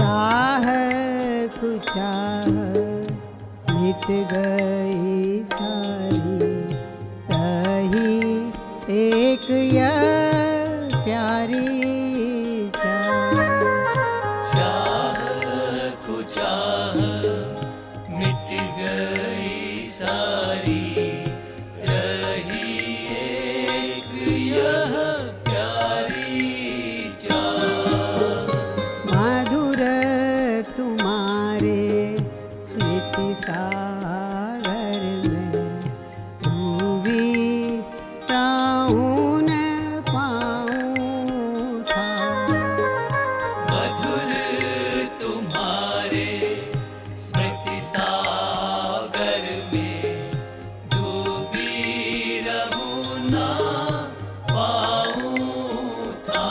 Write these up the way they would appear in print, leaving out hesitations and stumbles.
चाह कुचाह मिट गई सारी, रही एक यह प्यारी चाह। चाह कुचाह मिट गई सारी, रही एक यह प्यारी चाह। मधुर तुम्हारे स्मृति सागर में, डूबी रहूं न पाऊं था। मधुर तुम्हारे स्मृति सागर में, डूबी रहूं ना पाऊं था।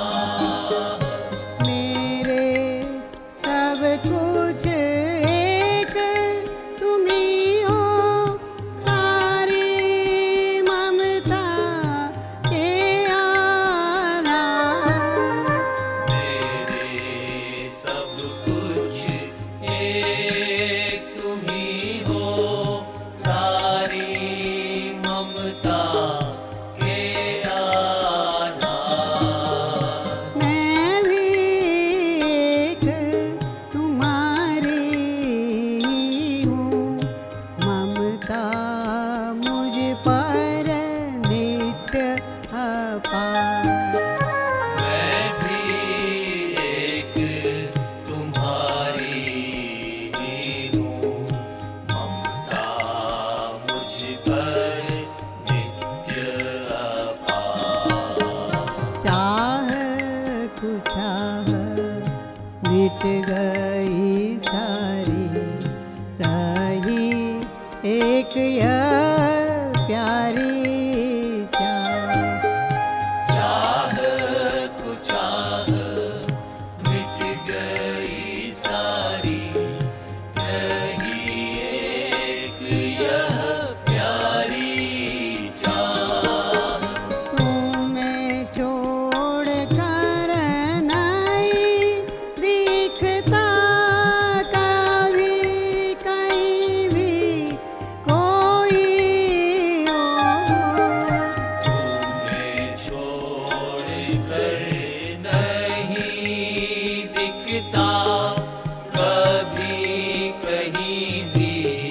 मेरे सब कुछ एक तुम ही हो, सारी ममता के आधार। मेरे सब कुछ एक तुम ही हो, सारी ममता के आधार। मैं भी एक तुम्हारी हूँ, ममता मुझ पर नित्य अपार। मैं भी एक तुम्हारी ही हूँ, ममता मुझ पर नित्य अपार। चाह कुचाह मिट गई सारी, रही एक यह प्यारी चाह। चाह कुचाह मिट गई सारी, रही एक यह प्यारी चाह। तुम्हें छोड़ कर नहीं दिखता कभी कहीं भी कोई और। तुम्हें छोड़ कर नहीं दिखता कभी कहीं भी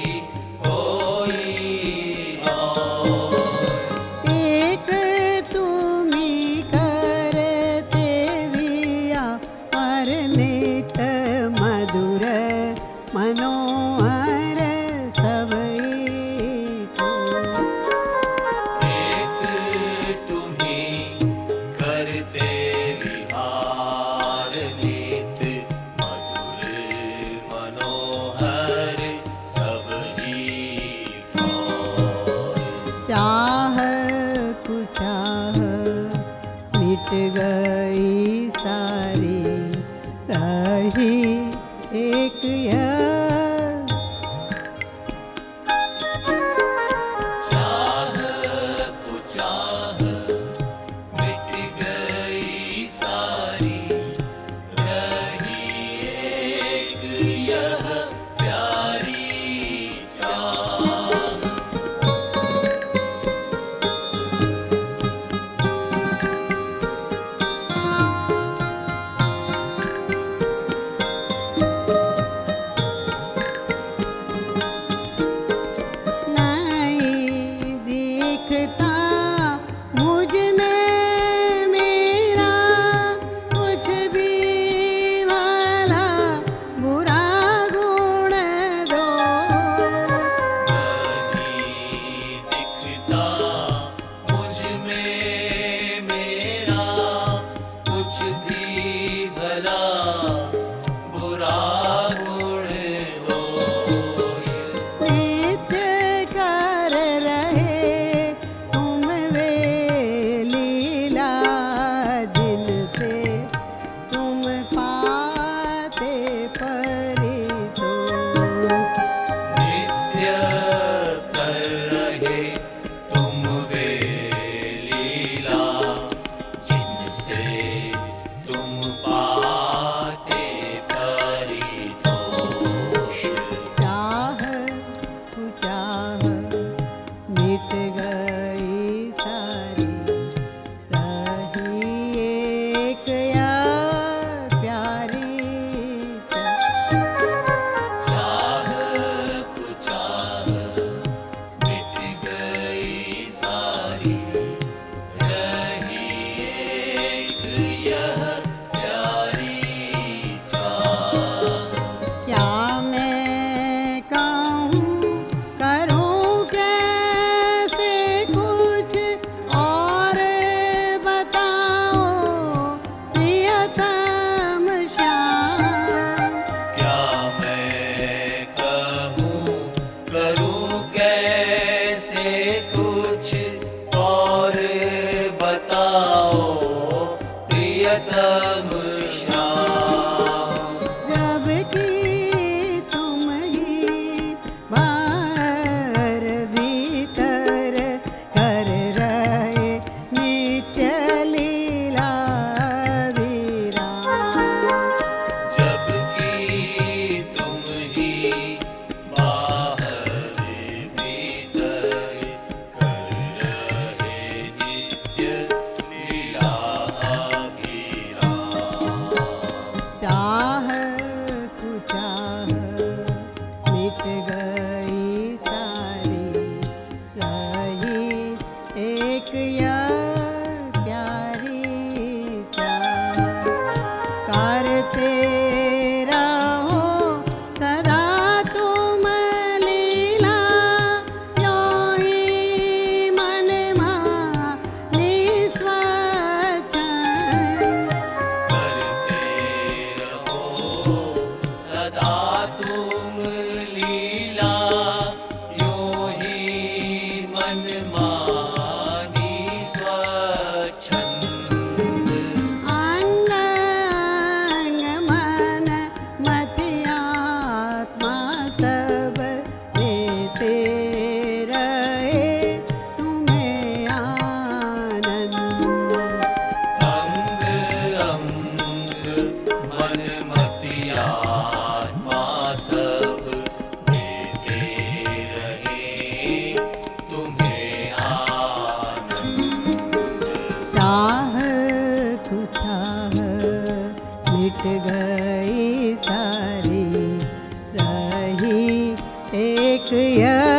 कोई और। एक तुम ही करते विया पर नित मधुर मनोहर सब एको। एक तुम्ही करते विहार, नित मधुर मनोहर सब ही और। चाह कुचाह मिट गई सारी, रही एक यह। चाह कुचाह मिट गई सारी, रही एक यह प्यारी चाह। चाह कुचाह मिट गई सारी, रही एक यह प्यारी चाह। करते रहो सदा तुम लीला, यों ही मन मानी स्वच्छंद। करते रहो सदा तुम लीला, यों ही मन मानी स्वच्छंद। अंग अंग मन मति आत्मा सब देते रहे तुम्हें आनंद। अंग अंग मन मति आत्मा सब देते रहे तुम्हें आनंद। चाह कुचाह मिट गई सारी, रही एक यह